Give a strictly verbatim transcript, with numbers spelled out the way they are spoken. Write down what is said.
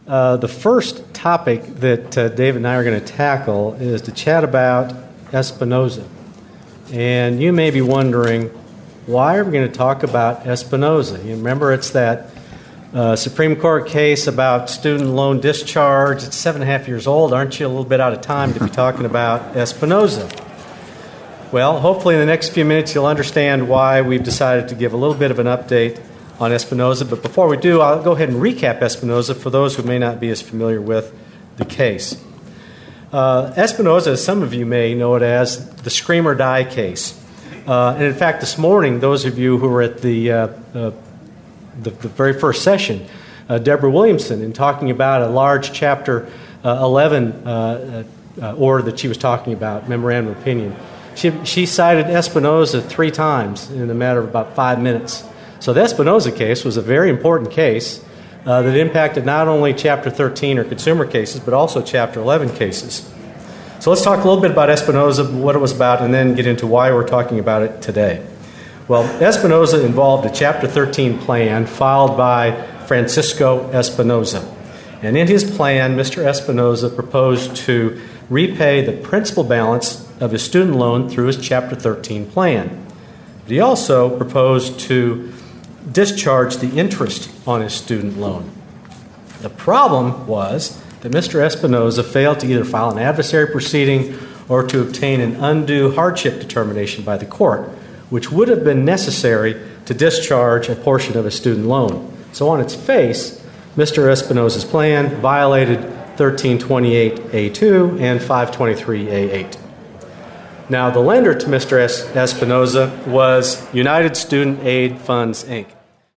Uh, the first topic that uh, David and I are going to tackle is to chat about Espinoza. And you may be wondering, why are we going to talk about Espinoza? You remember, it's that uh, Supreme Court case about student loan discharge. It's seven and a half years old. Aren't you a little bit out of time to be talking about Espinoza? Well, hopefully in the next few minutes you'll understand why we've decided to give a little bit of an update on Espinoza. But before we do, I'll go ahead and recap Espinoza for those who may not be as familiar with the case. Uh, Espinoza, as some of you may know it as, the scream or die case. Uh, and in fact, this morning, those of you who were at the uh, uh, the, the very first session, uh, Deborah Williamson, in talking about a large Chapter uh, eleven uh, uh, order that she was talking about, memorandum of opinion, she, she cited Espinoza three times in a matter of about five minutes. So the Espinoza case was a very important case uh, that impacted not only Chapter thirteen or consumer cases, but also Chapter eleven cases. So let's talk a little bit about Espinoza, what it was about, and then get into why we're talking about it today. Well, Espinoza involved a Chapter thirteen plan filed by Francisco Espinoza. And in his plan, Mister Espinoza proposed to repay the principal balance of his student loan through his Chapter thirteen plan. But he also proposed to discharge the interest on his student loan. The problem was that Mister Espinoza failed to either file an adversary proceeding or to obtain an undue hardship determination by the court, which would have been necessary to discharge a portion of his student loan. So on its face, Mister Espinoza's plan violated thirteen twenty-eight A two and five twenty-three A eight. Now, the lender to Mister Espinoza was United Student Aid Funds, Incorporated.